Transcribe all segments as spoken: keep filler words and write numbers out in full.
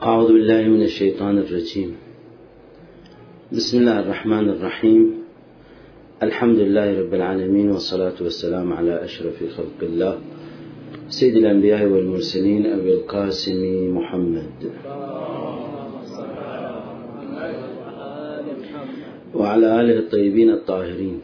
أعوذ بالله من الشيطان الرجيم. بسم الله الرحمن الرحيم. الحمد لله رب العالمين، والصلاة والسلام على أشرف خلق الله سيد الأنبياء والمرسلين أبي القاسم محمد وعلى آله الطيبين الطاهرين.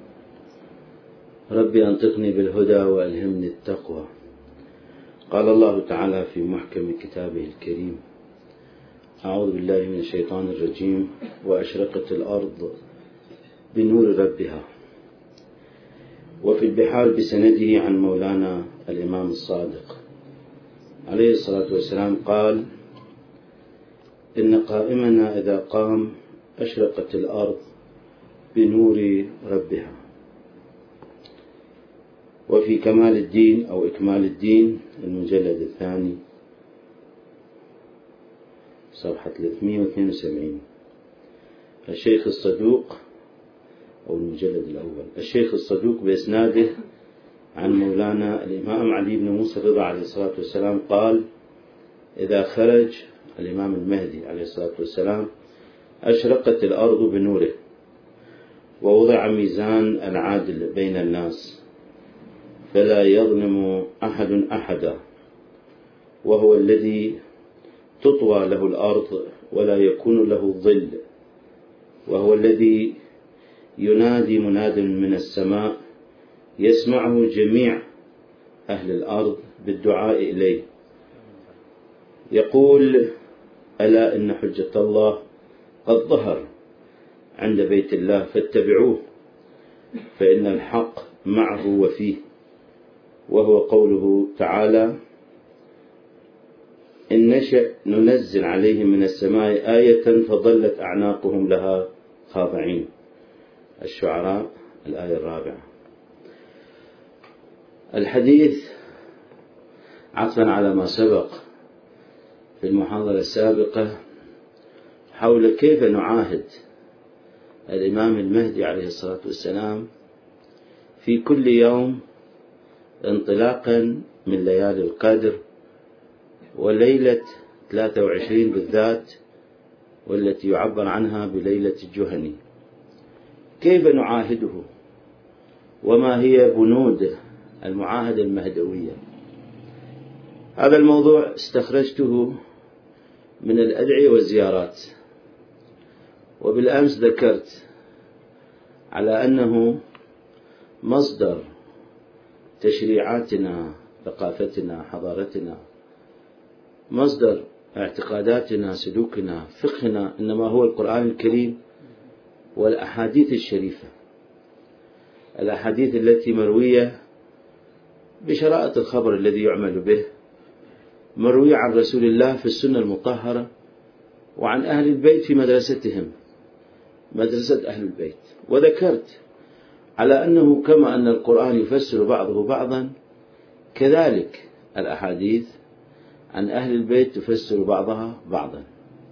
ربي أنطقني بالهدى وألهمني التقوى. قال الله تعالى في محكم كتابه الكريم: أعوذ بالله من الشيطان الرجيم. وأشرقت الأرض بنور ربها. وفي البحار بسنده عن مولانا الإمام الصادق عليه الصلاة والسلام قال: إن قائمنا إذا قام أشرقت الأرض بنور ربها. وفي كمال الدين أو إكمال الدين المجلد الثاني صفحة ثلاثمئة واثنين وسبعين، الشيخ الصدوق أو المجلد الأول، الشيخ الصدوق بإسناده عن مولانا الإمام علي بن موسى الرضا عليه الصلاة والسلام قال: إذا خرج الإمام المهدي عليه الصلاة والسلام أشرقت الأرض بنوره، ووضع ميزان العادل بين الناس، فلا يظلم أحد أحدا، وهو الذي تطوى له الأرض ولا يكون له ظل، وهو الذي ينادي مناد من السماء يسمعه جميع أهل الأرض بالدعاء إليه، يقول: ألا إن حجة الله قد ظهر عند بيت الله فاتبعوه، فإن الحق معه وفيه. وهو قوله تعالى: إن نشأ ننزل عليهم من السماء آية فظلت أعناقهم لها خاضعين. الشعراء الآية الرابعة. الحديث عطفا على ما سبق في المحاضرة السابقة حول كيف نعاهد الإمام المهدي عليه الصلاة والسلام في كل يوم انطلاقا من ليالي القدر، وليلة ثلاثة وعشرين بالذات، والتي يعبر عنها بليلة الجهني. كيف نعاهده؟ وما هي بنود المعاهدة المهدوية؟ هذا الموضوع استخرجته من الأدعية والزيارات، وبالأمس ذكرت على أنه مصدر تشريعاتنا، ثقافتنا، حضارتنا، مصدر اعتقاداتنا، سلوكنا، فقهنا، إنما هو القرآن الكريم والأحاديث الشريفة، الأحاديث التي مروية بشرائط الخبر الذي يعمل به، مروية عن رسول الله في السنة المطهرة، وعن أهل البيت في مدرستهم، مدرسة أهل البيت. وذكرت على أنه كما أن القرآن يفسر بعضه بعضا، كذلك الأحاديث عن أهل البيت تفسر بعضها بعضا.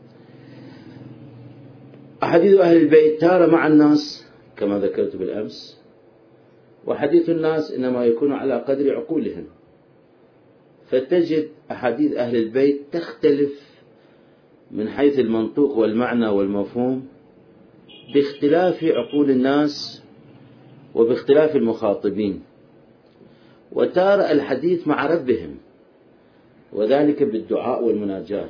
أحاديث أهل البيت تارة مع الناس كما ذكرت بالأمس، وحديث الناس إنما يكون على قدر عقولهم، فتجد أحاديث أهل البيت تختلف من حيث المنطوق والمعنى والمفهوم باختلاف عقول الناس وباختلاف المخاطبين. وتارة الحديث مع ربهم، وذلك بالدعاء والمناجات،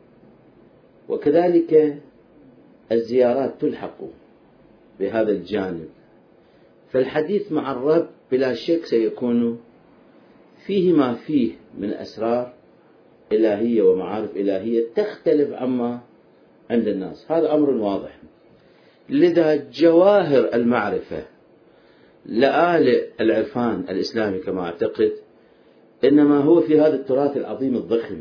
وكذلك الزيارات تلحق بهذا الجانب. فالحديث مع الرب بلا شك سيكون فيه ما فيه من أسرار إلهية ومعارف إلهية تختلف عما عند الناس، هذا أمر واضح. لذا جواهر المعرفة لآل العرفان الإسلامي كما أعتقد إنما هو في هذا التراث العظيم الضخم،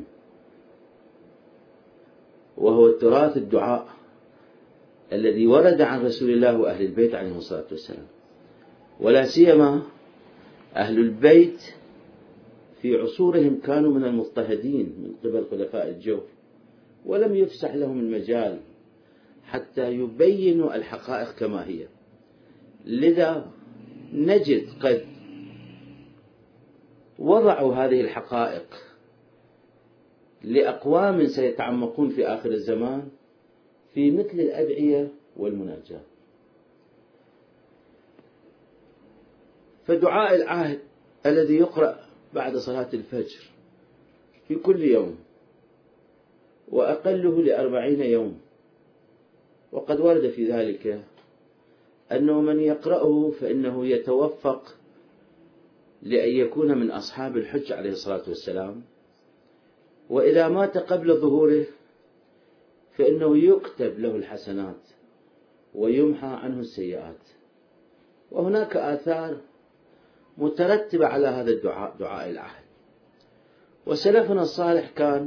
وهو التراث الدعاء الذي ورد عن رسول الله وأهل البيت عليه الصلاة والسلام، ولا سيما أهل البيت في عصورهم كانوا من المضطهدين من قبل خلفاء الجور، ولم يفسح لهم المجال حتى يبينوا الحقائق كما هي. لذا نجد قد وضعوا هذه الحقائق لأقوام سيتعمقون في آخر الزمان في مثل الأدعية والمناجاة. فدعاء العهد الذي يقرأ بعد صلاة الفجر في كل يوم وأقله لأربعين يوم، وقد ورد في ذلك أنه من يقرأه فإنه يتوفق لأن يكون من أصحاب الحج عليه الصلاة والسلام، وإذا مات قبل ظهوره فإنه يكتب له الحسنات ويمحى عنه السيئات. وهناك آثار مترتبة على هذا الدعاء، دعاء العهد. وسلفنا الصالح كان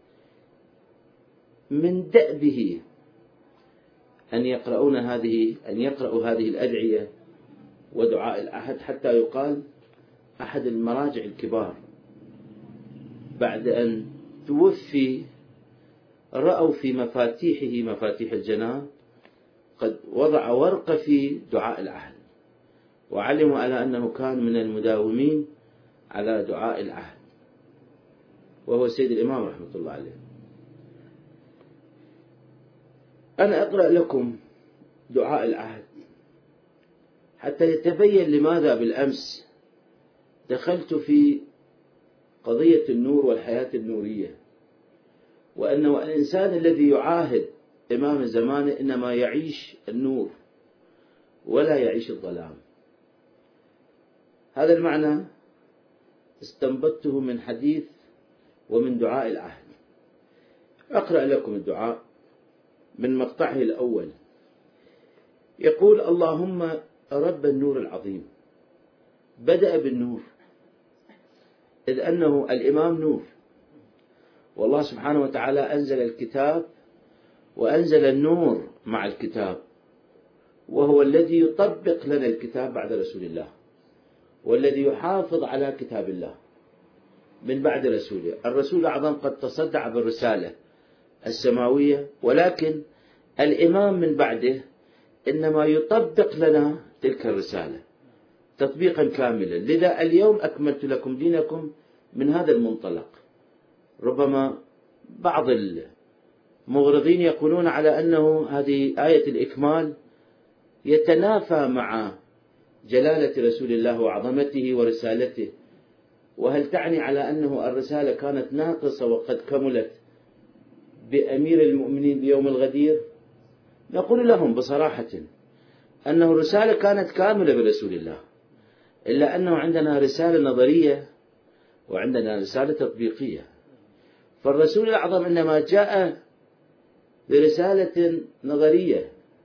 من دأبه أن يقرؤون هذه أن يقرأوا هذه الأدعية ودعاء العهد، حتى يقال أحد المراجع الكبار بعد أن توفي رأوا في مفاتيحه مفاتيح الجنان قد وضع ورقة في دعاء العهد، وعلموا على أنه كان من المداومين على دعاء العهد، وهو سيد الإمام رحمة الله عليه. أنا أقرأ لكم دعاء العهد حتى يتبين لماذا بالأمس دخلت في قضية النور والحياة النورية، وأنه الإنسان الذي يعاهد إمام زمانه إنما يعيش النور ولا يعيش الظلام. هذا المعنى استنبطته من حديث ومن دعاء العهد. أقرأ لكم الدعاء من مقطعه الأول. يقول: اللهم رب النور العظيم. بدأ بالنور إذ أنه الإمام نور، والله سبحانه وتعالى أنزل الكتاب وأنزل النور مع الكتاب، وهو الذي يطبق لنا الكتاب بعد رسول الله، والذي يحافظ على كتاب الله من بعد رسوله. الرسول الأعظم قد تصدع بالرسالة السماوية، ولكن الإمام من بعده إنما يطبق لنا تلك الرسالة تطبيقا كاملا. لذا اليوم أكملت لكم دينكم من هذا المنطلق. ربما بعض المغرضين يقولون على أنه هذه آية الإكمال يتنافى مع جلالة رسول الله وعظمته ورسالته، وهل تعني على أنه الرسالة كانت ناقصة وقد كملت بأمير المؤمنين بيوم الغدير؟ نقول لهم بصراحة أنه الرسالة كانت كاملة برسول الله، إلا أنه عندنا رسالة نظرية وعندنا رسالة تطبيقية. فالرسول الأعظم إنما جاء برسالة نظرية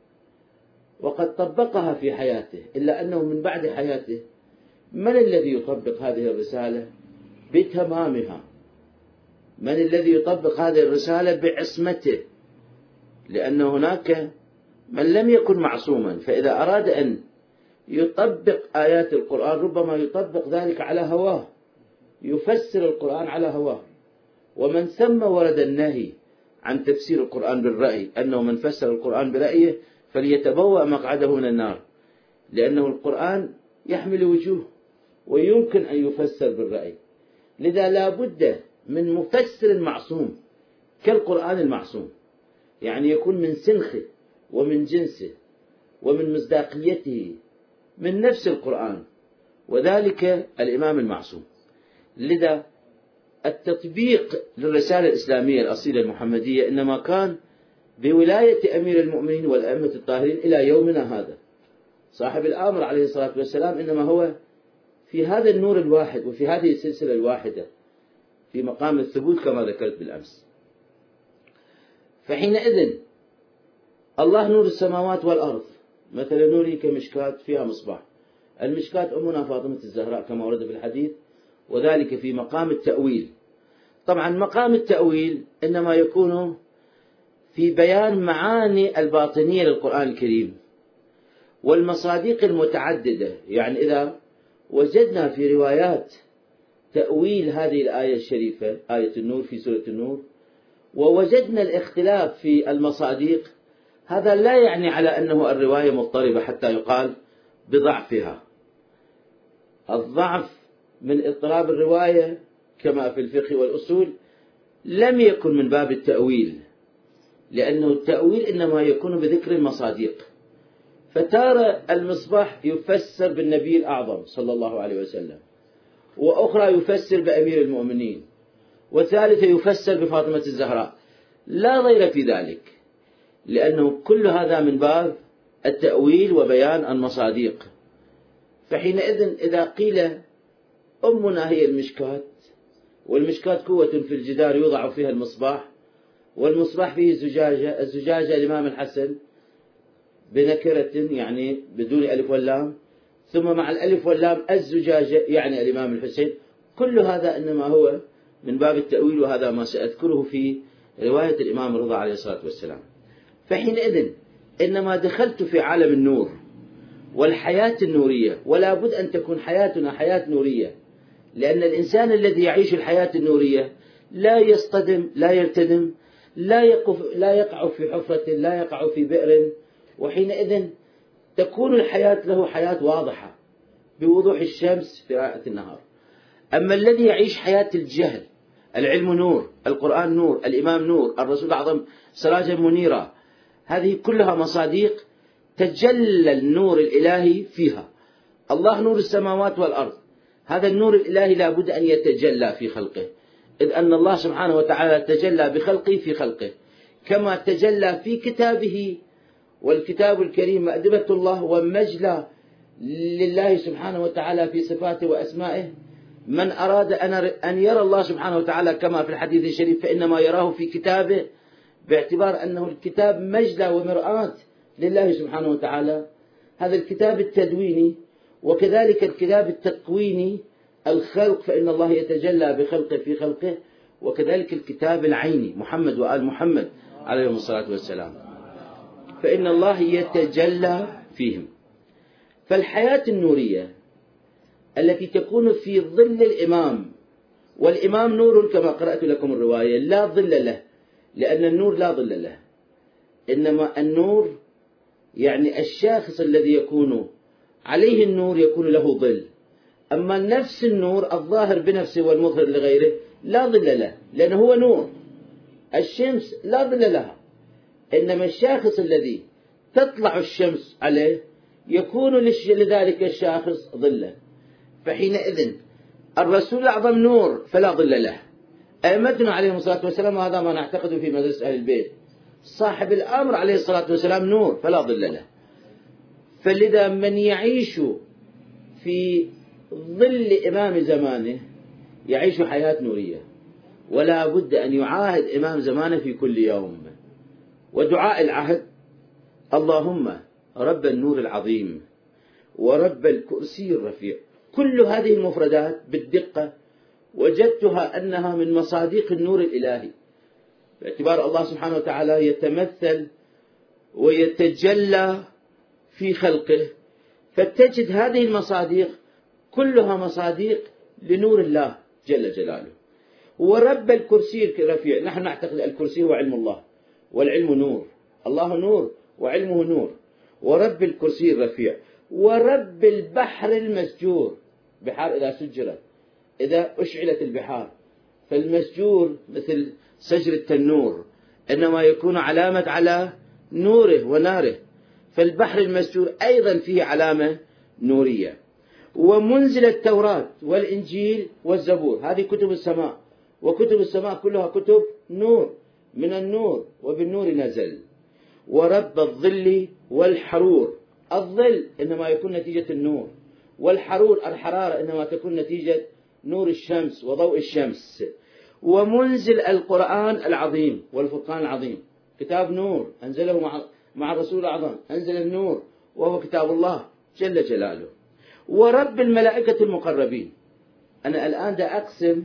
وقد طبقها في حياته، إلا أنه من بعد حياته من الذي يطبق هذه الرسالة بتمامها؟ من الذي يطبق هذه الرسالة بعصمته؟ لأن هناك من لم يكن معصوما، فإذا أراد أن يطبق آيات القرآن ربما يطبق ذلك على هواه، يفسر القرآن على هواه. ومن ثم ورد النهي عن تفسير القرآن بالرأي، أنه من فسر القرآن برأيه فليتبوأ مقعده من النار، لأنه القرآن يحمل وجوه ويمكن أن يفسر بالرأي. لذا لا بد من مفسر معصوم كالقرآن المعصوم، يعني يكون من سنخه ومن جنسه ومن مصداقيته من نفس القرآن، وذلك الإمام المعصوم. لذا التطبيق للرسالة الإسلامية الأصيلة المحمدية إنما كان بولاية أمير المؤمنين والأئمة الطاهرين إلى يومنا هذا. صاحب الأمر عليه الصلاة والسلام إنما هو في هذا النور الواحد وفي هذه السلسلة الواحدة في مقام الثبوت كما ذكرت بالأمس. فحينئذ الله نور السماوات والأرض، مثل نوره كمشكاة فيها مصباح. المشكاة أمنا فاطمة الزهراء كما ورد في الحديث، وذلك في مقام التأويل. طبعا مقام التأويل إنما يكون في بيان معاني الباطنية للقرآن الكريم والمصادق المتعددة. يعني إذا وجدنا في روايات تأويل هذه الآية الشريفة آية النور في سورة النور ووجدنا الاختلاف في المصادق، هذا لا يعني على أنه الرواية مضطربة حتى يقال بضعفها. الضعف من اضطراب الرواية كما في الفقه والأصول لم يكن من باب التأويل، لأنه التأويل إنما يكون بذكر المصادق. فتارة المصباح يفسر بالنبي الأعظم صلى الله عليه وسلم، وأخرى يفسر بأمير المؤمنين، وثالثة يفسر بفاطمة الزهراء، لا ضير في ذلك، لأنه كل هذا من باب التأويل وبيان المصادق. فحينئذ إذا قيل أمنا هي المشكاة، والمشكاة قوة في الجدار يوضع فيها المصباح، والمصباح فيه الزجاجة، الزجاجة الإمام الحسن بنكرة يعني بدون ألف واللام، ثم مع الألف واللام الزجاجة يعني الإمام الحسين. كل هذا إنما هو من باب التأويل، وهذا ما سأذكره في رواية الإمام الرضا عليه الصلاة والسلام. فحينئذ إنما دخلت في عالم النور والحياة النورية، ولا بد أن تكون حياتنا حياة نورية، لأن الإنسان الذي يعيش الحياة النورية لا يصطدم، لا يرتدم، لا يقف لا يقع في حفرة، لا يقع في بئر، وحينئذ تكون الحياة له حياة واضحة بوضوح الشمس في رائحة النهار. أما الذي يعيش حياة الجهل، العلم نور، القرآن نور، الإمام نور، الرسول الأعظم سراجا منيرا، هذه كلها مصادق تجلى النور الإلهي فيها. الله نور السماوات والأرض، هذا النور الإلهي لا بد أن يتجلى في خلقه، إذ أن الله سبحانه وتعالى تجلى بخلقه في خلقه، كما تجلى في كتابه، والكتاب الكريم مأدبة الله ومجلى لله سبحانه وتعالى في صفاته وأسمائه. من أراد أن يرى الله سبحانه وتعالى كما في الحديث الشريف فإنما يراه في كتابه، باعتبار أنه الكتاب مجلى ومرآة لله سبحانه وتعالى. هذا الكتاب التدويني، وكذلك الكتاب التكويني الخلق، فإن الله يتجلى بخلقه في خلقه، وكذلك الكتاب العيني محمد وآل محمد عليهم الصلاة والسلام، فإن الله يتجلى فيهم. فالحياة النورية التي تكون في ظل الإمام، والإمام نور كما قرأت لكم الرواية لا ظل له، لأن النور لا ظل له، إنما النور يعني الشاخص الذي يكون عليه النور يكون له ظل. أما نفس النور الظاهر بنفسه والمظهر لغيره لا ظل له، لأنه هو نور. الشمس لا ظل لها، إنما الشاخص الذي تطلع الشمس عليه يكون لذلك الشاخص ظلا. فحينئذ الرسول الأعظم نور فلا ظل له، أئمتنا عليهم الصلاة والسلام، وهذا ما نعتقد في مدرسة أهل البيت، صاحب الأمر عليه الصلاة والسلام نور فلا ظل له. فلذا من يعيش في ظل إمام زمانه يعيش حياة نورية، ولا بد أن يعاهد إمام زمانه في كل يوم. ودعاء العهد: اللهم رب النور العظيم ورب الكرسي الرفيع. كل هذه المفردات بالدقة وجدتها أنها من مصادق النور الإلهي، باعتبار الله سبحانه وتعالى يتمثل ويتجلى في خلقه، فتجد هذه المصادق كلها مصادق لنور الله جل جلاله. ورب الكرسي الرفيع، نحن نعتقد الكرسي هو علم الله، والعلم نور، الله نور وعلمه نور. ورب الكرسي الرفيع، ورب البحر المسجور، بحار إذا سجرت، إذا أشعلت البحار، فالمسجور مثل سجر التنور إنما يكون علامة على نوره وناره، فالبحر المسجور أيضا فيه علامة نورية. ومنزل التوراة والإنجيل والزبور، هذه كتب السماء، وكتب السماء كلها كتب نور، من النور وبالنور نزل. ورب الظل والحرور، الظل إنما يكون نتيجة النور، والحرور الحرارة إنما تكون نتيجة نور الشمس وضوء الشمس. ومنزل القرآن العظيم والفرقان العظيم، كتاب نور أنزله مع مع الرسول الأعظم، أنزل النور وهو كتاب الله جل جلاله. ورب الملائكة المقربين، أنا الآن دا أقسم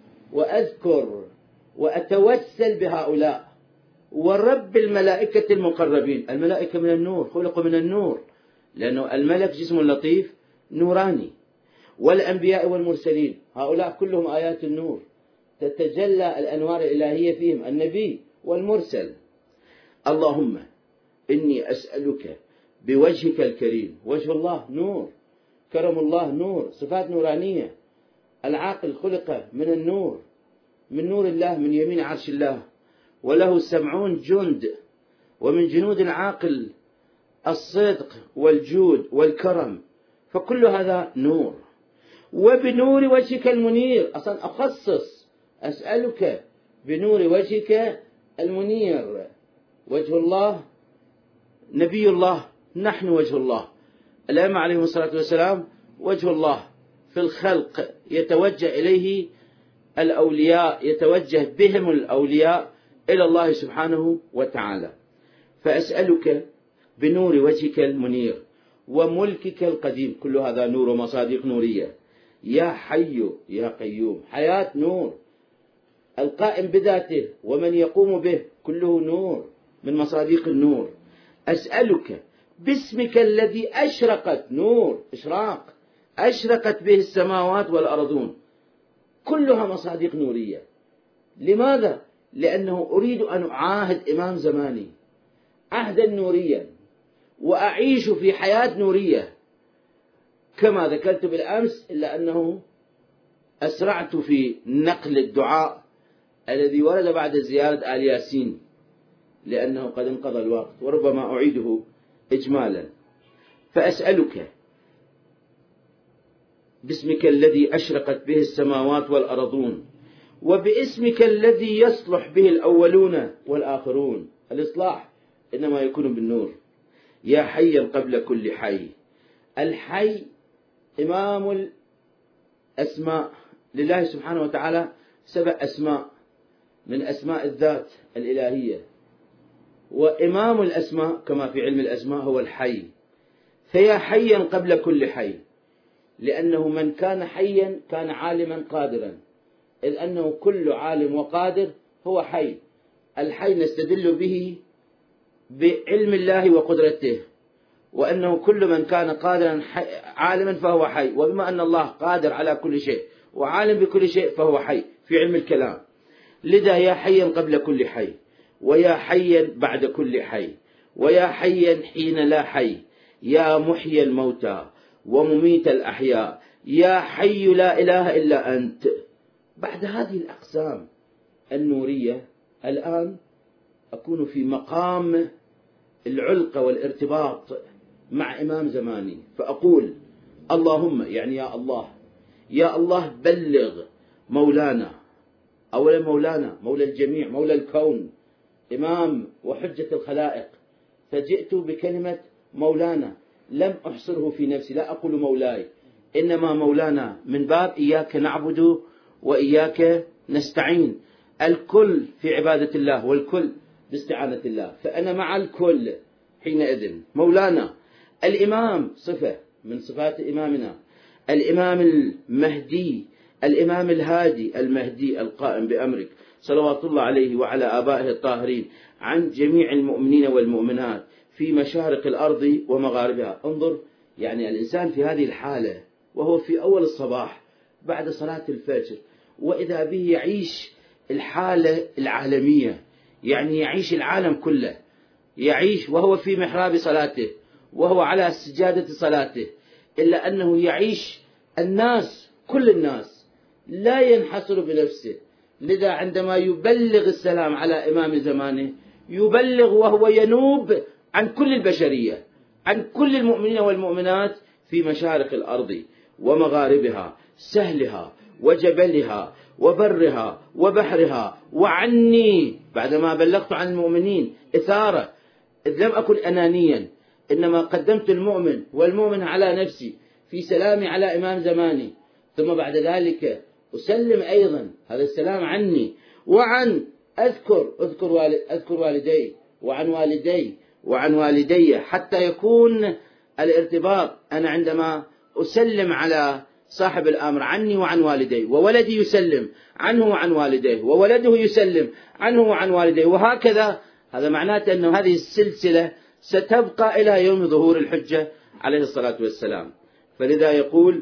وأذكر وأتوسل بهؤلاء. ورب الملائكة المقربين، الملائكة من النور، خلقوا من النور، لأنه الملك جسم لطيف نوراني. والأنبياء والمرسلين، هؤلاء كلهم آيات النور، تتجلى الأنوار الإلهية فيهم، النبي والمرسل. اللهم إني أسألك بوجهك الكريم، وجه الله نور، كرم الله نور، صفات نورانية، العاقل خلق من النور، من نور الله من يمين عرش الله، وله سبعون جند، ومن جنود العاقل الصدق والجود والكرم، فكل هذا نور. وبنور وجهك المنير، أصلا أخصص أسألك بنور وجهك المنير. وجه الله نبي الله، نحن وجه الله. الأئمة عليهم الصلاة والسلام وجه الله في الخلق، يتوجه إليه الأولياء، يتوجه بهم الأولياء إلى الله سبحانه وتعالى. فأسألك بنور وجهك المنير وملكك القديم، كل هذا نور ومصادق نورية. يا حي يا قيوم، حياة نور، القائم بذاته ومن يقوم به كله نور من مصادق النور. أسألك باسمك الذي أشرقت، نور إشراق أشرقت به السماوات والأرضون، كلها مصادق نورية. لماذا؟ لأنه أريد أن أعاهد إمام زماني عهدا نوريا، وأعيش في حياة نورية كما ذكرت بالأمس، إلا أنه أسرعت في نقل الدعاء الذي ورد بعد زيارة آل ياسين، لأنه قد انقضى الوقت، وربما أعيده إجمالا. فأسألك باسمك الذي أشرقت به السماوات والأرضون، وباسمك الذي يصلح به الأولون والآخرون. الإصلاح إنما يكون بالنور. يا حيا قبل كل حي، الحي إمام الأسماء لله سبحانه وتعالى، سبع أسماء من أسماء الذات الإلهية، وإمام الأسماء كما في علم الأسماء هو الحي. فيا حيا قبل كل حي، لأنه من كان حيا كان عالما قادرا، إذ أنه كل عالم وقادر هو حي. الحي نستدل به بعلم الله وقدرته، وأنه كل من كان قادرا عالما فهو حي، وبما أن الله قادر على كل شيء وعالم بكل شيء فهو حي في علم الكلام. لذا يا حيا قبل كل حي، ويا حيا بعد كل حي، ويا حيا حين لا حي، يا محيي الموتى ومميت الأحياء، يا حي لا إله إلا أنت. بعد هذه الأقسام النورية الآن أكون في مقام العلقة والارتباط مع إمام زماني، فأقول اللهم، يعني يا الله، يا الله بلغ مولانا، أولا مولانا مولى الجميع مولى الكون إمام وحجة الخلائق، فجئت بكلمة مولانا، لم أحصره في نفسي، لا أقول مولاي، إنما مولانا من باب إياك نعبد وإياك نستعين، الكل في عبادة الله والكل باستعانة الله، فأنا مع الكل حينئذ. مولانا الإمام صفة من صفات إمامنا، الإمام المهدي، الإمام الهادي المهدي القائم بأمرك صلوات الله عليه وعلى آبائه الطاهرين عن جميع المؤمنين والمؤمنات في مشارق الأرض ومغاربها. انظر، يعني الإنسان في هذه الحالة وهو في أول الصباح بعد صلاة الفجر، وإذا به يعيش الحالة العالمية، يعني يعيش العالم كله، يعيش وهو في محراب صلاته وهو على سجادة صلاته، إلا أنه يعيش الناس، كل الناس، لا ينحصر بنفسه. لذا عندما يبلغ السلام على إمام زمانه يبلغ وهو ينوب عن كل البشرية، عن كل المؤمنين والمؤمنات في مشارق الأرض ومغاربها، سهلها وجبلها وبرها وبحرها، وعني بعدما بلغت عن المؤمنين إثارة، إذ لم أكن أنانيا، إنما قدمت المؤمن والمؤمن على نفسي في سلامي على إمام زماني، ثم بعد ذلك أسلم أيضا هذا السلام عني وعن أذكر أذكر والد أذكر والدي وعن والدي وعن والدي، حتى يكون الارتباط. أنا عندما أسلم على صاحب الأمر عني وعن والديه، وولدي يسلم عنه وعن والديه، وولده يسلم عنه وعن والديه، وهكذا. هذا معناته أن هذه السلسلة ستبقى إلى يوم ظهور الحجة عليه الصلاة والسلام. فلذا يقول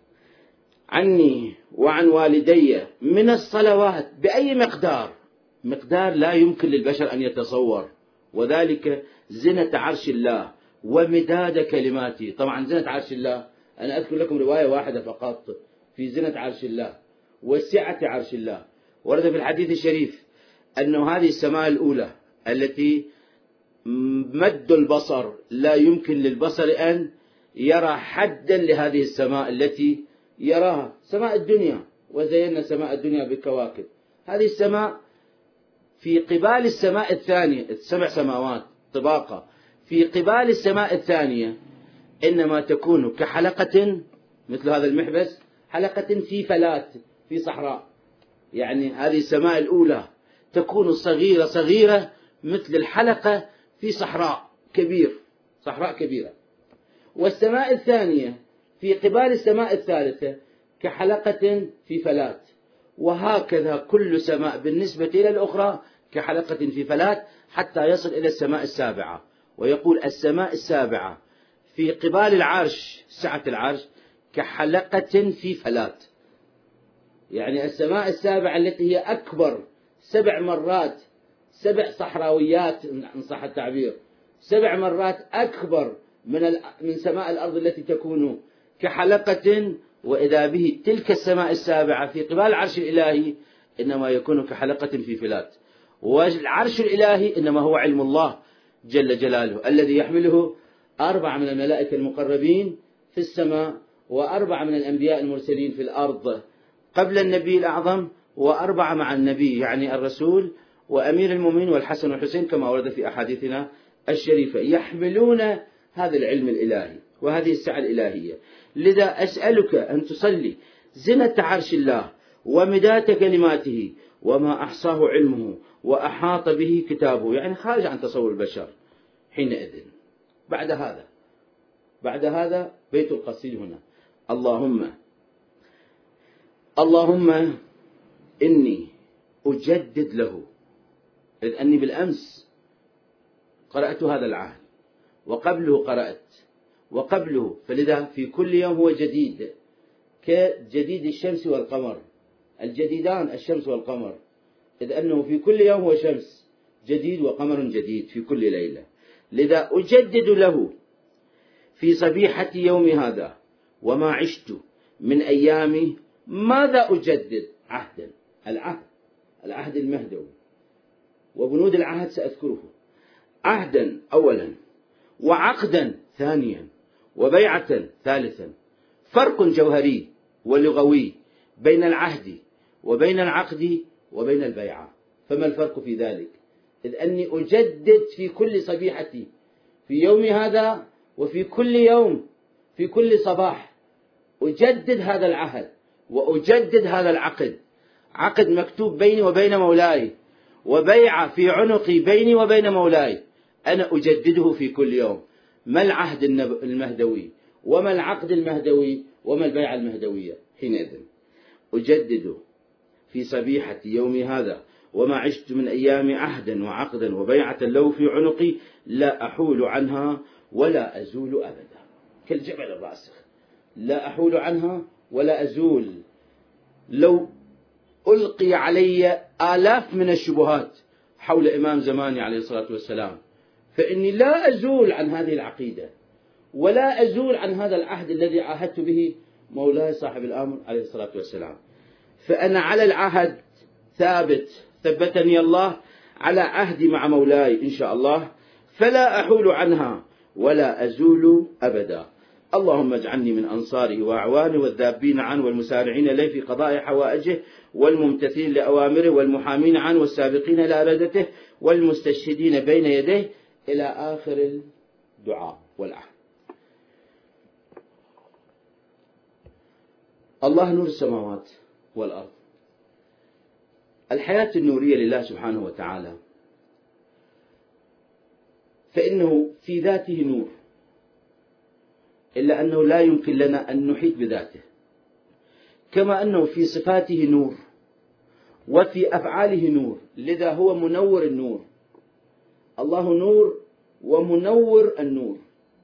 عني وعن والدي من الصلوات بأي مقدار، مقدار لا يمكن للبشر أن يتصور، وذلك زنة عرش الله ومداد كلماته. طبعا زنة عرش الله، أنا أذكر لكم رواية واحدة فقط في زنة عرش الله وسعة عرش الله ورد في الحديث الشريف أن هذه السماء الأولى التي مد البصر لا يمكن للبصر أن يرى حدا لهذه السماء التي يراها، سماء الدنيا، وزينا سماء الدنيا بالكواكب. هذه السماء في قبال السماء الثانية، السبع سماوات طباقة، في قبال السماء الثانية إنما تكون كحلقة مثل هذا المحبس، حلقة في فلات في صحراء. يعني هذه السماء الأولى تكون صغيرة صغيرة مثل الحلقة في صحراء كبير، صحراء كبيرة. والسماء الثانية في قبال السماء الثالثة كحلقة في فلات. وهكذا كل سماء بالنسبة إلى الأخرى كحلقة في فلات حتى يصل إلى السماء السابعة. ويقول السماء السابعة في قبال العرش، سعة العرش، كحلقة في فلات. يعني السماء السابعة التي هي أكبر سبع مرات، سبع صحراويات إن صح التعبير، سبع مرات أكبر من من سماء الأرض التي تكون كحلقة. وإذا به تلك السماء السابعة في قبال العرش الإلهي إنما يكون كحلقة في فلات. والعرش الإلهي إنما هو علم الله جل جلاله الذي يحمله أربعة من الملائكة المقربين في السماء، وأربعة من الأنبياء المرسلين في الأرض قبل النبي الأعظم، وأربعة مع النبي يعني الرسول وأمير المؤمنين والحسن والحسين كما ورد في أحاديثنا الشريفة، يحملون هذا العلم الإلهي وهذه السعة الإلهية. لذا أسألك أن تصلي زنة عرش الله ومداد كلماته وما أحصاه علمه وأحاط به كتابه، يعني خارج عن تصور البشر. حينئذ بعد هذا بعد هذا بيت القصيد هنا: اللهم اللهم إني أجدد له، إذ أني بالأمس قرأت هذا العهد وقبله قرأت وقبله، فلذا في كل يوم هو جديد كجديد الشمس والقمر، الجديدان الشمس والقمر، إذ أنه في كل يوم هو شمس جديد وقمر جديد في كل ليلة. لذا أجدد له في صبيحة يوم هذا وما عشت من أيامي. ماذا أجدد؟ عهدا، العهد العهد المهدوي وبنود العهد سأذكره. عهدا أولا، وعقدا ثانيا، وبيعة ثالثا. فرق جوهري ولغوي بين العهد وبين العقد وبين البيعة. فما الفرق في ذلك؟ إذ أني أجدد في كل صبيحتي في يوم هذا وفي كل يوم في كل صباح أجدد هذا العهد وأجدد هذا العقد، عقد مكتوب بيني وبين مولاي، وبيعة في عنقي بيني وبين مولاي، أنا أجدده في كل يوم. ما العهد المهدوي وما العقد المهدوي وما البيعة المهدوية؟ حينئذ أجدد في صبيحة يوم هذا وما عشت من أيام عهدا وعقدا وبيعة لو في عنقي لا أحول عنها ولا أزول أبدا. كالجبل الراسخ، لا أحول عنها ولا أزول. لو ألقي علي آلاف من الشبهات حول إمام زماني عليه الصلاة والسلام فإني لا أزول عن هذه العقيدة ولا أزول عن هذا العهد الذي عاهدت به مولاي صاحب الأمر عليه الصلاة والسلام. فأنا على العهد ثابت، ثبتني الله على عهدي مع مولاي إن شاء الله، فلا أحول عنها ولا أزول أبدا. اللهم اجعلني من أنصاره وأعوانه والذابين عنه والمسارعين إليه في قضاء حوائجه والممتثلين لأوامره والمحامين عنه والسابقين إلى إرادته والمستشهدين بين يديه إلى آخر الدعاء والعهد. الله نور السماوات والأرض. الحياة النورية لله سبحانه وتعالى، فإنه في ذاته نور، إلا أنه لا يمكن لنا أن نحيط بذاته، كما أنه في صفاته نور وفي أفعاله نور، لذا هو منور النور. الله نور ومنور النور.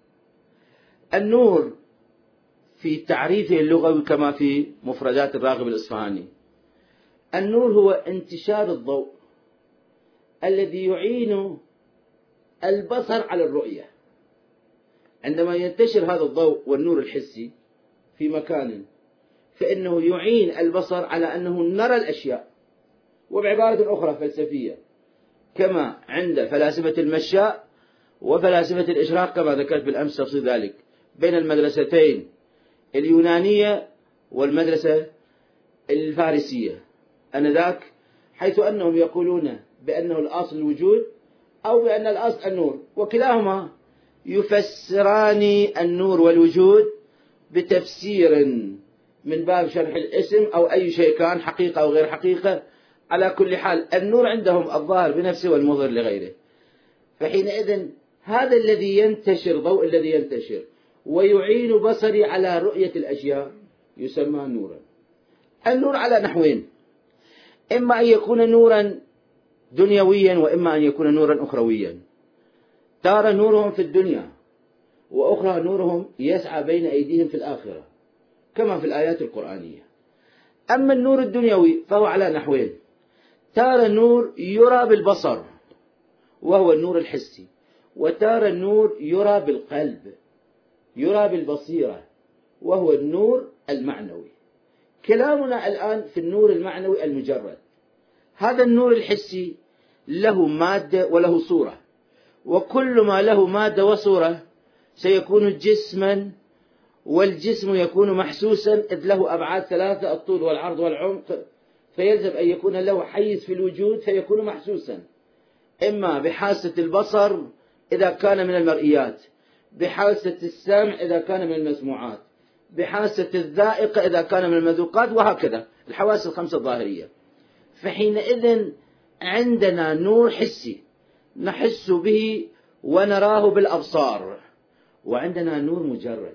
النور في تعريفه اللغوي كما في مفردات الراغب الإصفهاني، النور هو انتشار الضوء الذي يعين البصر على الرؤية. عندما ينتشر هذا الضوء والنور الحسي في مكان فإنه يعين البصر على أنه نرى الأشياء وبعبارة أخرى فلسفية، كما عند فلاسفة المشاء وفلاسفة الإشراق كما ذكرت بالأمس تفصيل ذلك بين المدرستين اليونانية والمدرسة الفارسية آنذاك، حيث أنهم يقولون بأنه الأصل الوجود أو بأن الأصل النور، وكلاهما يفسران النور والوجود بتفسير من باب شرح الاسم أو أي شيء كان حقيقة أو غير حقيقة. على كل حال النور عندهم الظاهر بنفسه والمظهر لغيره. فحينئذ هذا الذي ينتشر، ضوء الذي ينتشر ويعين بصري على رؤية الأشياء يسمى نورا. النور على نحوين، إما أن يكون نورا دنيويا وإما أن يكون نورا أخرويا. تارة نورهم في الدنيا، وأخرى نورهم يسعى بين أيديهم في الآخرة كما في الآيات القرآنية. أما النور الدنيوي فهو على نحوين، تارة نور يرى بالبصر وهو النور الحسي، وتارة النور يرى بالقلب يرى بالبصيرة وهو النور المعنوي. كلامنا الآن في النور المعنوي المجرد. هذا النور الحسي له مادة وله صورة، وكل ما له مادة وصورة سيكون جسما، والجسم يكون محسوسا إذ له أبعاد ثلاثة، الطول والعرض والعمق، فيلزم أن يكون له حيز في الوجود فيكون محسوسا، إما بحاسة البصر إذا كان من المرئيات، بحاسة السمع إذا كان من المسموعات، بحاسة الذائقة إذا كان من المذوقات، وهكذا الحواس الخمسة الظاهرية. فحينئذ عندنا نور حسي نحس به ونراه بالأبصار، وعندنا نور مجرد.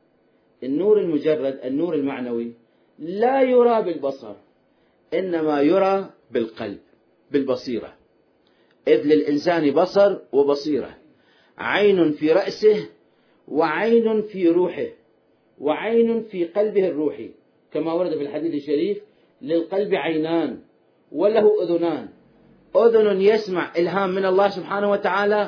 النور المجرد النور المعنوي لا يرى بالبصر، إنما يرى بالقلب بالبصيرة، إذ للإنسان بصر وبصيرة، عين في رأسه وعين في روحه وعين في قلبه الروحي، كما ورد في الحديث الشريف: للقلب عينان وله أذنان، أذن يسمع إلهام من الله سبحانه وتعالى،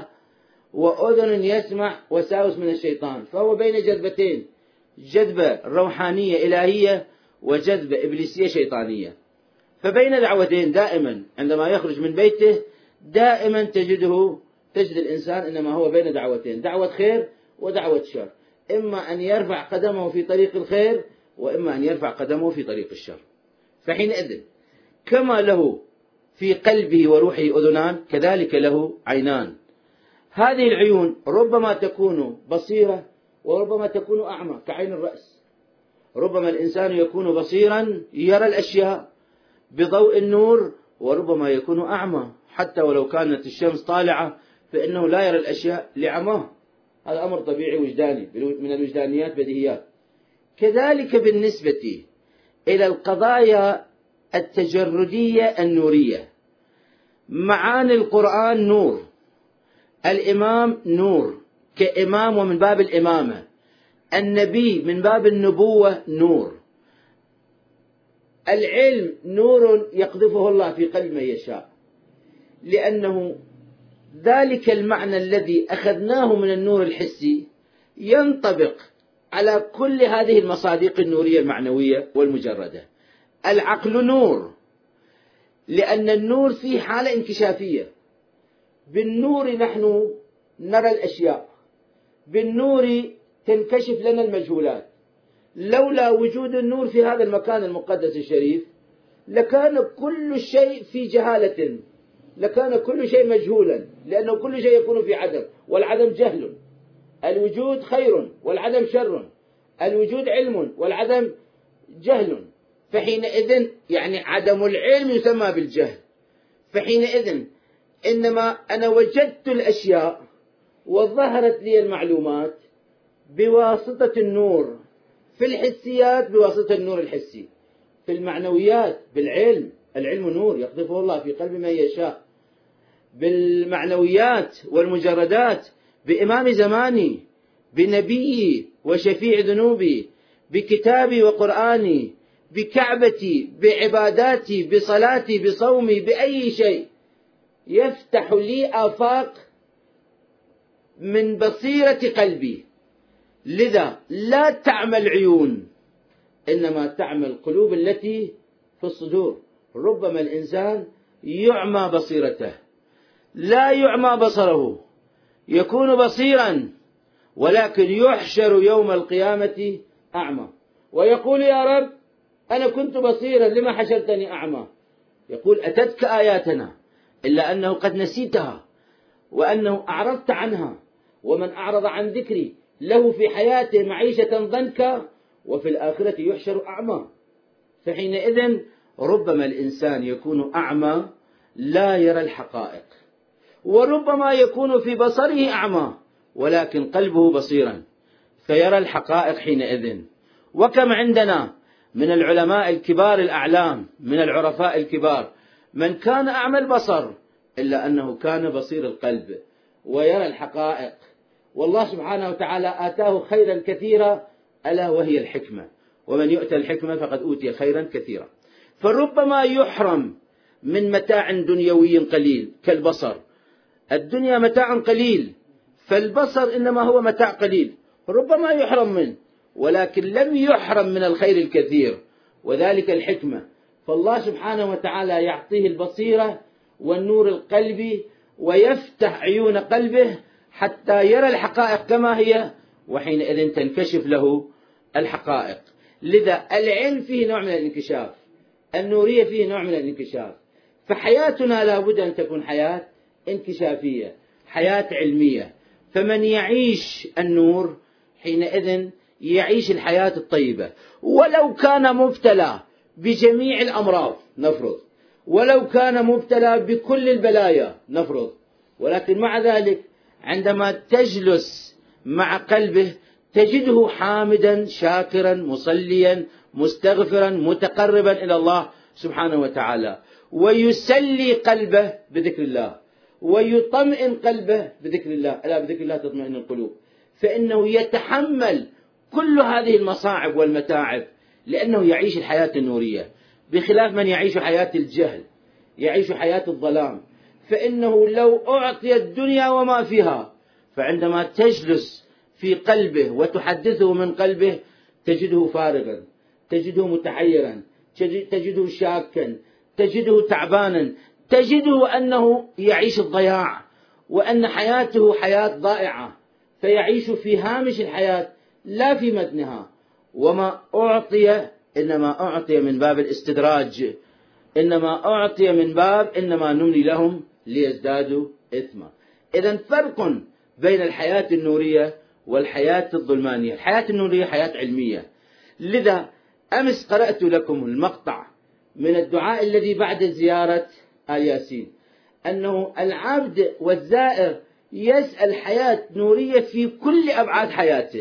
وأذن يسمع وساوس من الشيطان. فهو بين جذبتين، جذبة روحانية إلهية وجذبة إبليسية شيطانية. فبين دعوتين دائما عندما يخرج من بيته دائما تجده تجد الإنسان إنما هو بين دعوتين، دعوة خير ودعوة شر، إما أن يرفع قدمه في طريق الخير وإما أن يرفع قدمه في طريق الشر. فحينئذ كما له في قلبه وروحه أذنان كذلك له عينان. هذه العيون ربما تكون بصيرة وربما تكون أعمى كعين الرأس. ربما الإنسان يكون بصيرا يرى الأشياء بضوء النور، وربما يكون أعمى حتى ولو كانت الشمس طالعة فإنه لا يرى الأشياء لعماه. هذا أمر طبيعي وجداني من الوجدانيات بديهيات. كذلك بالنسبة إلى القضايا التجردية النورية، معاني القرآن نور، الإمام نور كإمام ومن باب الإمامة، النبي من باب النبوة نور، العلم نور يقذفه الله في قلب من يشاء، لأنه ذلك المعنى الذي أخذناه من النور الحسي ينطبق على كل هذه المصادق النورية المعنوية والمجردة. العقل نور، لأن النور فيه حالة انكشافية. بالنور نحن نرى الأشياء، بالنور تنكشف لنا المجهولات. لولا وجود النور في هذا المكان المقدس الشريف لكان كل شيء في جهالة، لكان كل شيء مجهولا، لأنه كل شيء يكون في عدم، والعدم جهل. الوجود خير والعدم شر، الوجود علم والعدم جهل. فحينئذ يعني عدم العلم يسمى بالجهل. فحينئذ إنما أنا وجدت الأشياء وظهرت لي المعلومات بواسطة النور، في الحسيات بواسطة النور الحسي، في المعنويات بالعلم، العلم نور يقذفه الله في قلب من يشاء، بالمعنويات والمجردات بإمام زماني، بنبيي وشفيع ذنوبي، بكتابي وقرآني، بكعبتي، بعباداتي، بصلاتي، بصومي، بأي شيء يفتح لي آفاق من بصيرة قلبي. لذا لا تعمل عيون إنما تعمل القلوب التي في الصدور. ربما الإنسان يعمى بصيرته، لا يعمى بصره، يكون بصيرا ولكن يحشر يوم القيامة أعمى، ويقول يا رب أنا كنت بصيرا لما حشرتني أعمى؟ يقول أتتك آياتنا إلا أنه قد نسيتها وأنه أعرضت عنها، ومن أعرض عن ذكري له في حياته معيشة ضنكا وفي الآخرة يحشر أعمى. فحينئذ ربما الإنسان يكون أعمى لا يرى الحقائق، وربما يكون في بصره أعمى ولكن قلبه بصيرا فيرى الحقائق حينئذ. وكم عندنا من العلماء الكبار الأعلام، من العرفاء الكبار، من كان أعمى البصر إلا أنه كان بصير القلب ويرى الحقائق، والله سبحانه وتعالى آتاه خيرا كثيرا ألا وهي الحكمة، ومن يؤتى الحكمة فقد أوتي خيرا كثيرا. فربما يحرم من متاع دنيوي قليل كالبصر، الدنيا متاع قليل، فالبصر إنما هو متاع قليل، ربما يحرم منه، ولكن لم يحرم من الخير الكثير، وذلك الحكمة. فالله سبحانه وتعالى يعطيه البصيرة والنور القلبي ويفتح عيون قلبه حتى يرى الحقائق كما هي، وحينئذ تنكشف له الحقائق. لذا العلم فيه نوع من الانكشاف، النورية فيه نوع من الانكشاف، فحياتنا لا بد أن تكون حياة انكشافية، حياة علمية. فمن يعيش النور حينئذ يعيش الحياة الطيبة، ولو كان مبتلى بجميع الأمراض نفرض، ولو كان مبتلى بكل البلايا نفرض، ولكن مع ذلك عندما تجلس مع قلبه تجده حامدا شاكرا مصليا مستغفرا متقربا إلى الله سبحانه وتعالى، ويسلي قلبه بذكر الله ويطمئن قلبه بذكر الله، ألا بذكر الله تطمئن القلوب. فإنه يتحمل كل هذه المصاعب والمتاعب لأنه يعيش الحياة النورية، بخلاف من يعيش حياة الجهل، يعيش حياة الظلام. فإنه لو أعطي الدنيا وما فيها، فعندما تجلس في قلبه وتحدثه من قلبه تجده فارغا، تجده متحيرا، تجده شاكا، تجده تعبانا، تجده أنه يعيش الضياع، وأن حياته حياة ضائعة، فيعيش في هامش الحياة لا في متنها. وما أعطي إنما أعطي من باب الاستدراج، إنما أعطي من باب إنما نملي لهم ليزدادوا إثما. إذن فرق بين الحياة النورية والحياة الظلمانية. الحياة النورية حياة علمية. لذا أمس قرأت لكم المقطع من الدعاء الذي بعد زيارة آل ياسين، أنه العبد والزائر يسأل حياة نورية في كل أبعاد حياته،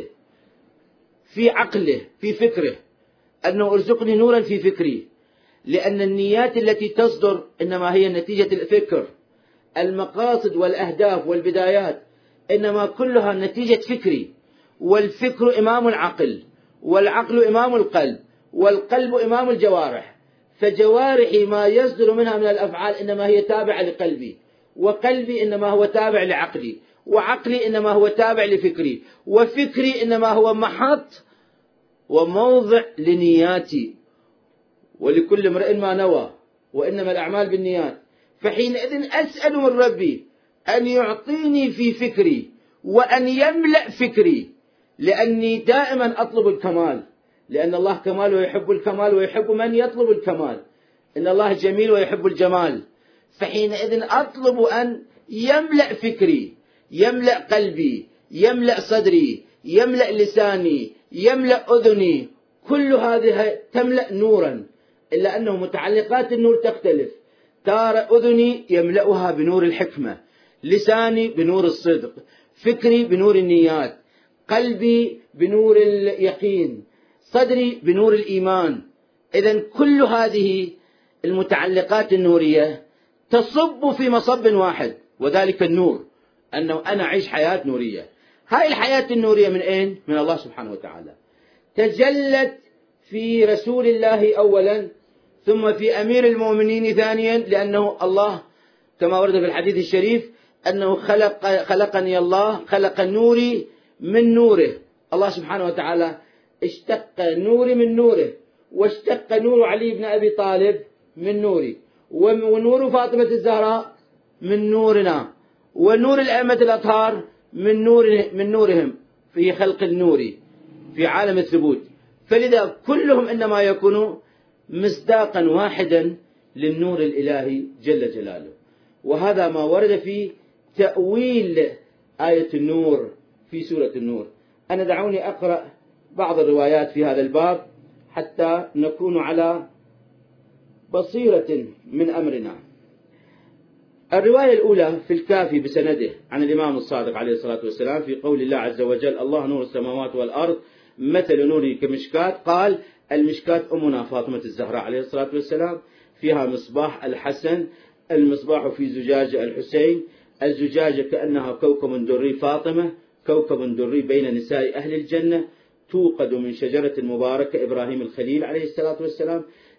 في عقله، في فكره، أنه ارزقني نورا في فكري، لأن النيات التي تصدر إنما هي نتيجة الفكر، المقاصد والأهداف والبدايات إنما كلها نتيجة فكري، والفكر إمام العقل، والعقل إمام القلب، والقلب إمام الجوارح. فجوارحي ما يصدر منها من الأفعال إنما هي تابعة لقلبي، وقلبي إنما هو تابع لعقلي، وعقلي إنما هو تابع لفكري، وفكري إنما هو محط وموضع لنياتي، ولكل امرئ ما نوى وإنما الأعمال بالنيات. فحينئذ أسأل من ربي أن يعطيني في فكري وأن يملأ فكري، لأني دائما أطلب الكمال، لأن الله كمال ويحب الكمال ويحب من يطلب الكمال، إن الله جميل ويحب الجمال. فحينئذ أطلب أن يملأ فكري، يملأ قلبي، يملأ صدري، يملأ لساني، يملأ أذني، كل هذه تملأ نورا، إلا أنه متعلقات النور تختلف. تارة أذني يملأها بنور الحكمة، لساني بنور الصدق، فكري بنور النيات، قلبي بنور اليقين، صدري بنور الإيمان. إذن كل هذه المتعلقات النورية تصب في مصب واحد، وذلك النور، أنه أنا أعيش حياة نورية. هاي الحياة النورية من أين؟ من الله سبحانه وتعالى، تجلت في رسول الله أولا، ثم في أمير المؤمنين ثانيا، لأنه الله كما ورد في الحديث الشريف أنه خلق خلقني الله خلق نوري من نوره. الله سبحانه وتعالى اشتق نوري من نوره، واشتق نور علي بن أبي طالب من نوري، ونور فاطمة الزهراء من نورنا، ونور الأئمة الأطهار من نور من نورهم في خلق النور في عالم الثبوت. فلذا كلهم إنما يكونوا مصداقا واحدا للنور الإلهي جل جلاله. وهذا ما ورد في تأويل آية النور في سورة النور. أنا دعوني أقرأ بعض الروايات في هذا الباب حتى نكون على بصيرة من أمرنا. الرواية الأولى في الكافي بسنده عن الإمام الصادق عليه الصلاة والسلام في قول الله عز وجل: الله نور السماوات والأرض مثل نوره كمشكاة. قال: المشكاة أمنا فاطمة الزهراء عليه الصلاة والسلام، فيها مصباح الحسن، المصباح في زجاجة الحسين، الزجاجة كأنها كوكب دري فاطمة، كوكب دري بين نساء أهل الجنة، توقد من شجرة مباركة إبراهيم الخليل عليه الصلاة والسلام،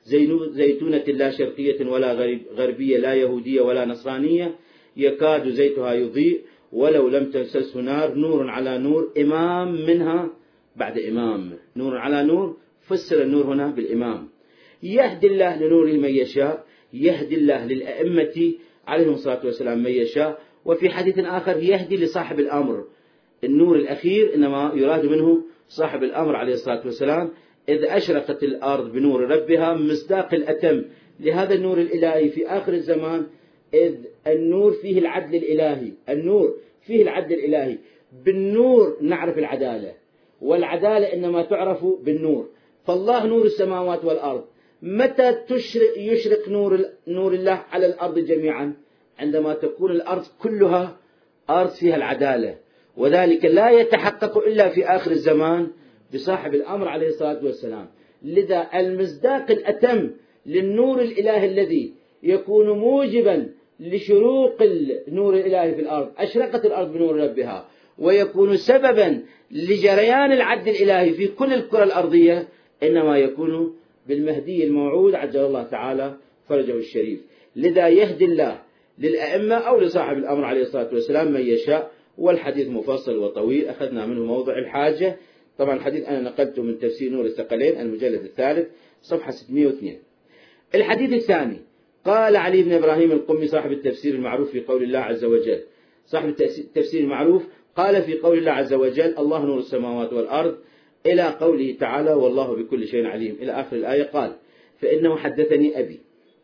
زيتونة لا شرقية ولا غربية، لا يهودية ولا نصرانية، يكاد زيتها يضيء ولو لم تمسسه نار، نور على نور، إمام منها بعد إمام. نور على نور، فسر النور هنا بالإمام. يهدي الله لنوره من يشاء، يهدي الله للأئمة عليهم الصلاة والسلام من يشاء. وفي حديث آخر: يهدي لصاحب الأمر. النور الأخير إنما يراد منه صاحب الأمر عليه الصلاة والسلام، إذ أشرقت الأرض بنور ربها، مصداق الأتم لهذا النور الإلهي في آخر الزمان، إذ النور فيه العدل الإلهي، النور فيه العدل الإلهي. بالنور نعرف العدالة، والعدالة إنما تعرف بالنور. فالله نور السماوات والأرض. متى تشرق يشرق نور نور الله على الأرض جميعا؟ عندما تكون الأرض كلها أرض فيها العدالة، وذلك لا يتحقق إلا في آخر الزمان بصاحب الأمر عليه الصلاة والسلام. لذا المصداق الأتم للنور الإلهي الذي يكون موجبا لشروق النور الإلهي في الأرض، أشرقت الأرض بنور ربها، ويكون سببا لجريان العدل الإلهي في كل الكرة الأرضية، إنما يكون بالمهدي الموعود عجل الله تعالى فرجه الشريف. لذا يهدي الله للأئمة أو لصاحب الأمر عليه الصلاة والسلام من يشاء. والحديث مفصل وطويل، أخذنا منه موضع الحاجة. طبعا الحديث أنا نقلته من تفسير نور الثقلين المجلد الثالث صفحة ستمائة واثنين. الحديث الثاني: قال علي بن إبراهيم القمي صاحب التفسير المعروف في قول الله عز وجل، صاحب التفسير المعروف، قال في قول الله عز وجل: الله نور السماوات والأرض، إلى قوله تعالى: والله بكل شيء عليم، إلى آخر الآية. قال: فإنه حدثني أبي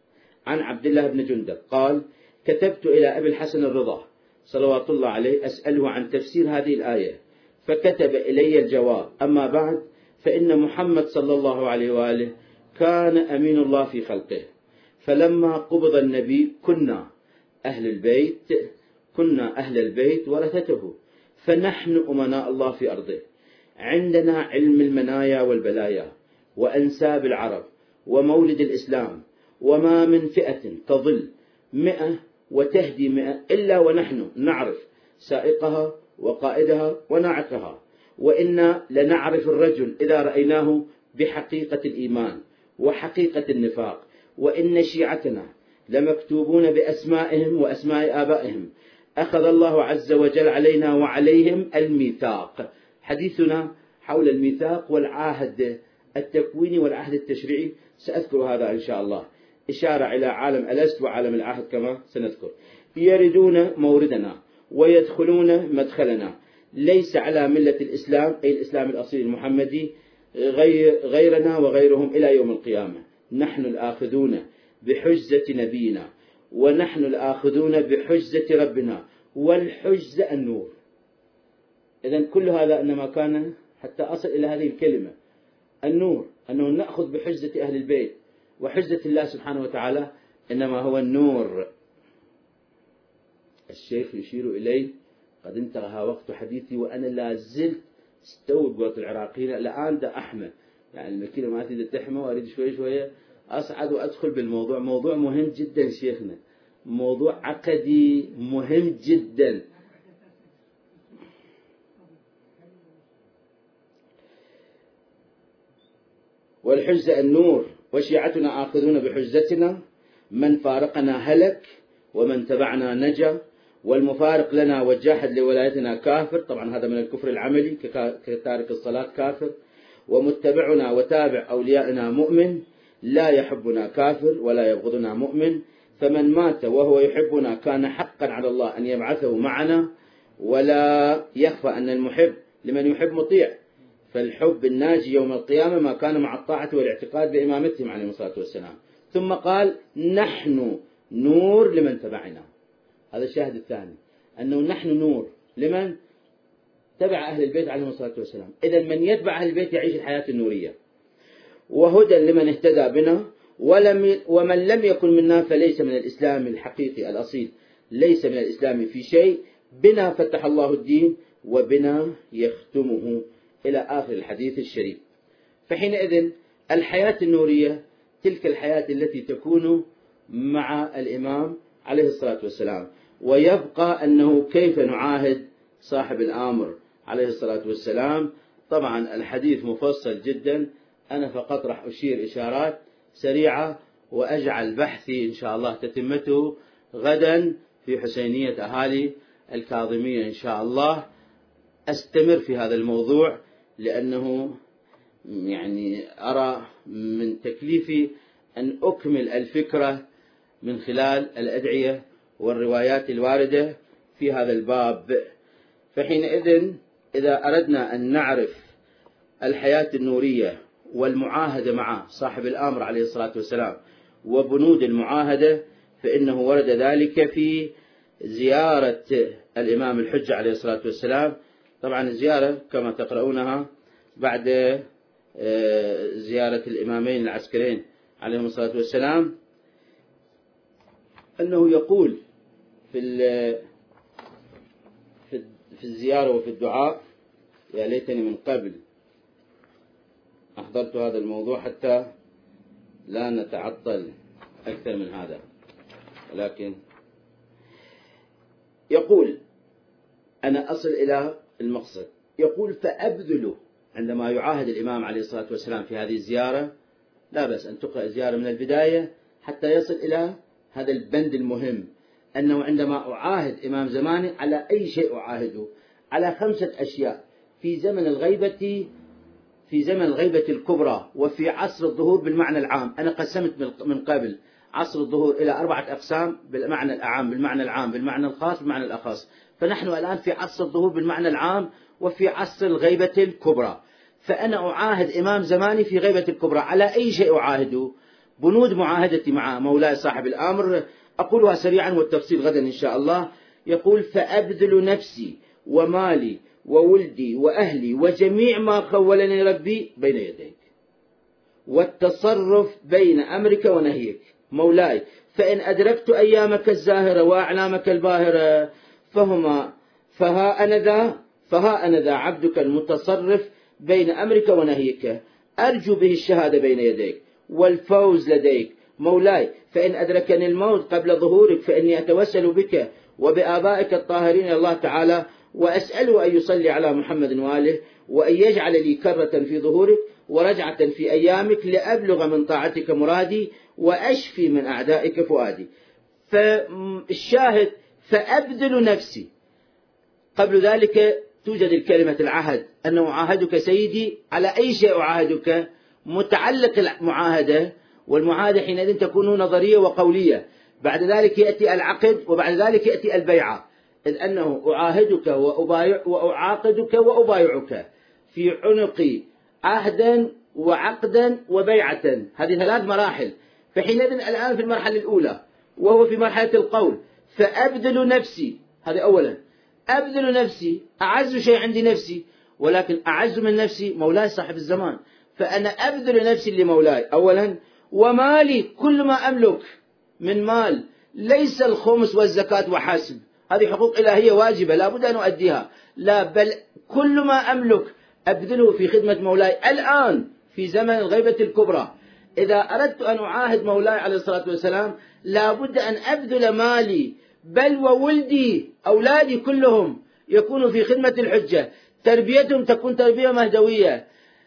عن عبد الله بن جندب قال: كتبت إلى أبي الحسن الرضا صلوات الله عليه أسأله عن تفسير هذه الآية، فكتب إلي الجواب: أما بعد، فإن محمد صلى الله عليه وآله كان أمين الله في خلقه، فلما قبض النبي كنا أهل البيت كنا أهل البيت ورثته، فنحن أمناء الله في أرضه، عندنا علم المنايا والبلايا وأنساب العرب ومولد الإسلام، وما من فئة تضل مئة وتهدي مئة إلا ونحن نعرف سائقها وقائدها وناعقها، وإنا لنعرف الرجل إذا رأيناه بحقيقة الإيمان وحقيقة النفاق، وإن شيعتنا لمكتوبون بأسمائهم وأسماء آبائهم، أخذ الله عز وجل علينا وعليهم الميثاق. حديثنا حول الميثاق والعهد التكويني والعهد التشريعي سأذكر هذا إن شاء الله، إشارة إلى عالم الأسد وعالم العهد كما سنذكر. يردون موردنا ويدخلون مدخلنا، ليس على ملة الإسلام أي الإسلام الأصيل المحمدي غير غيرنا وغيرهم إلى يوم القيامة. نحن الآخذون بحجزة نبينا، ونحن الآخذون بحجزة ربنا، والحجزة النور. إذن كل هذا إنما كان حتى أصل إلى هذه الكلمة النور، أنه نأخذ بحجزة أهل البيت، وحجزة الله سبحانه وتعالى إنما هو النور. الشيخ يشير إليه: قد انتهى وقت حديثي وأنا لا زلت استوعب قوة العراقيين الآن ده أحمى، يعني المكينة ما تريد تحمى، وأريد شوي شوية أصعد وأدخل بالموضوع. موضوع مهم جدا شيخنا، موضوع عقدي مهم جدا. والحجزة النور، وشيعتنا آخذون بحجزتنا، من فارقنا هلك ومن تبعنا نجا، والمفارق لنا والجاحد لولايتنا كافر. طبعا هذا من الكفر العملي كتارك الصلاة كافر. ومتبعنا وتابع أوليائنا مؤمن، لا يحبنا كافر ولا يبغضنا مؤمن، فمن مات وهو يحبنا كان حقا على الله أن يبعثه معنا، ولا يخفى أن المحب لمن يحب مطيع، فالحب الناجي يوم القيامة ما كان مع الطاعة والاعتقاد بإمامتهم عليه الصلاة والسلام. ثم قال نحن نور لمن تبعنا. هذا الشاهد الثاني، أنه نحن نور لمن تبع أهل البيت عليهم الصلاة والسلام. إذن من يتبع أهل البيت يعيش الحياة النورية، وهدى لمن اهتدى بنا، ولم ومن لم يكن منا فليس من الإسلام الحقيقي الأصيل، ليس من الإسلام في شيء، بنا فتح الله الدين وبنا يختمه، إلى آخر الحديث الشريف. فحينئذ الحياة النورية تلك الحياة التي تكون مع الإمام عليه الصلاة والسلام. ويبقى أنه كيف نعاهد صاحب الأمر عليه الصلاة والسلام. طبعا الحديث مفصل جدا، أنا فقط راح أشير إشارات سريعة، وأجعل بحثي إن شاء الله تتمته غدا في حسينية أهالي الكاظمية إن شاء الله. أستمر في هذا الموضوع لأنه يعني أرى من تكليفي أن أكمل الفكرة من خلال الأدعية والروايات الواردة في هذا الباب. فحينئذ إذا أردنا أن نعرف الحياة النورية والمعاهدة مع صاحب الأمر عليه الصلاة والسلام وبنود المعاهدة، فإنه ورد ذلك في زيارة الإمام الحجة عليه الصلاة والسلام. طبعا الزيارة كما تقرؤونها بعد زيارة الإمامين العسكرين عليهم الصلاة والسلام، أنه يقول في في الزيارة وفي الدعاء، يا ليتني من قبل أحضرت هذا الموضوع حتى لا نتعطل أكثر من هذا، ولكن يقول أنا أصل إلى المقصد. يقول فأبذل، عندما يعاهد الإمام عليه الصلاة والسلام في هذه الزيارة، لا بأس أن تقرأ الزيارة من البداية حتى يصل إلى هذا البند المهم، أنه عندما أعاهد إمام زماني على أي شيء أعاهده، على خمسة أشياء: في زمن الغيبة، في زمن الغيبة الكبرى، وفي عصر الظهور بالمعنى العام. أنا قسمت من قبل عصر الظهور إلى أربعة أقسام، بالمعنى الأعام، بالمعنى العام، بالمعنى الخاص، بالمعنى الأخص. فنحن الآن في عصر الظهور بالمعنى العام، وفي عصر الغيبة الكبرى. فأنا أعاهد إمام زماني في غيبة الكبرى على أي شيء أعاهده. بنود معاهدتي مع مولاي صاحب الأمر أقولها سريعا والتفصيل غدا إن شاء الله. يقول فأبذل نفسي ومالي وولدي وأهلي وجميع ما خولني ربي بين يديك، والتصرف بين أمرك ونهيك مولاي، فإن أدركت أيامك الزاهرة وأعلامك الباهرة فهما فها أنا ذا فها أنا ذا عبدك المتصرف بين أمرك ونهيك، أرجو به الشهادة بين يديك والفوز لديك مولاي، فإن أدركني الموت قبل ظهورك فإني أتوسل بك وبآبائك الطاهرين الله تعالى، وأسأله أن يصلي على محمد وآله، وأن يجعل لي كرة في ظهورك ورجعة في أيامك، لأبلغ من طاعتك مرادي وأشفي من أعدائك فؤادي. فالشاهد فأبذل نفسي. قبل ذلك توجد الكلمة العهد، أنه أعاهدك سيدي على أي شيء أعاهدك، متعلق المعاهدة، والمعاهدة حينئذ تكون نظرية وقولية. بعد ذلك يأتي العقد، وبعد ذلك يأتي البيعة، إذ أنه أعاهدك وأبايع وأعاقدك وأبايعك في عنقي عهدا وعقدا وبيعة. هذه ثلاث مراحل. فحينئذ الآن في المرحلة الأولى وهو في مرحلة القول، فأبذل نفسي. هذا أولا، أبذل نفسي، أعز شيء عندي نفسي، ولكن أعز من نفسي مولاي صاحب الزمان، فأنا أبذل نفسي لمولاي أولا. ومالي، كل ما أملك من مال، ليس الخمس والزكاة وحسب، هذه حقوق إلهية واجبة لا بد أن أؤديها، لا بل كل ما أملك أبذله في خدمة مولاي الآن في زمن الغيبة الكبرى. إذا أردت أن أعاهد مولاي عليه الصلاة والسلام لا بد أن أبذل مالي، بل وولدي أولادي كلهم يكونوا في خدمة الحجة، تربيتهم تكون تربية مهدوية،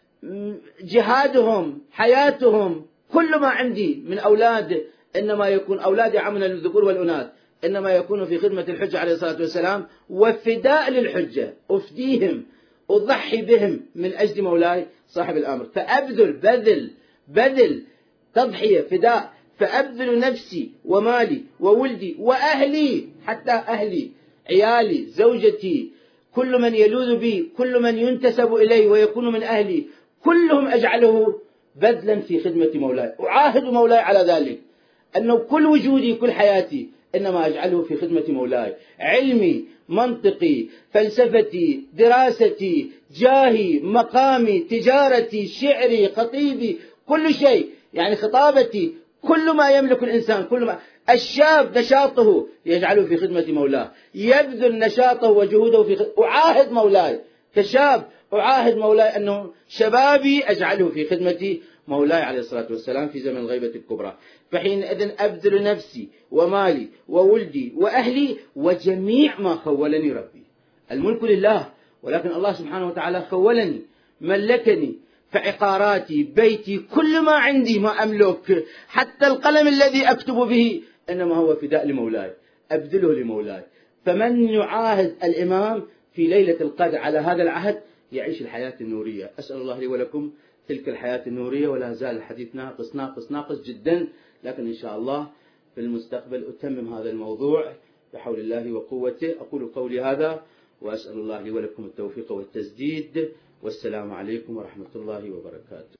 جهادهم، حياتهم، كل ما عندي من أولاد إنما يكون أولادي عمنا للذكور والأناث، إنما يكون في خدمة الحجة عليه الصلاة والسلام، وفداء للحجة، أفديهم، أضحي بهم من أجل مولاي صاحب الأمر. فأبذل، بذل بذل تضحية، فداء. فأبذل نفسي ومالي وولدي وأهلي، حتى أهلي عيالي زوجتي كل من يلوذ بي كل من ينتسب إلي ويكون من أهلي كلهم أجعله بذلا في خدمة مولاي. أعاهد مولاي على ذلك أنه كل وجودي كل حياتي إنما أجعله في خدمة مولاي. علمي، منطقي، فلسفتي، دراستي، جاهي، مقامي، تجارتي، شعري، خطيبي، كل شيء، يعني خطابتي، كل ما يملك الإنسان، كل ما الشاب نشاطه يجعله في خدمة مولاه، يبذل نشاطه وجهوده في خدمة. أعاهد مولاي كشاب، أعاهد مولاي أنه شبابي أجعله في خدمة مولاي عليه الصلاة والسلام في زمن الغيبة الكبرى. فحينئذ أبذل نفسي ومالي وولدي وأهلي وجميع ما خولني ربي. الملك لله، ولكن الله سبحانه وتعالى خولني، ملكني، فعقاراتي، بيتي، كل ما عندي ما أملك، حتى القلم الذي أكتب به إنما هو فداء لمولاي، أبذله لمولاي. فمن يعاهد الإمام في ليلة القدر على هذا العهد يعيش الحياة النورية. أسأل الله لي ولكم تلك الحياة النورية. ولا زال الحديث ناقص ناقص ناقص جدا، لكن إن شاء الله في المستقبل أتمم هذا الموضوع بحول الله وقوته. أقول قولي هذا وأسأل الله لي ولكم التوفيق والتسديد، والسلام عليكم ورحمة الله وبركاته.